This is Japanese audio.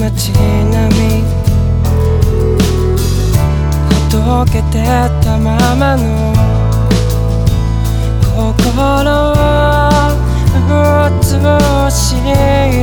街並みほどけてたままの心を映し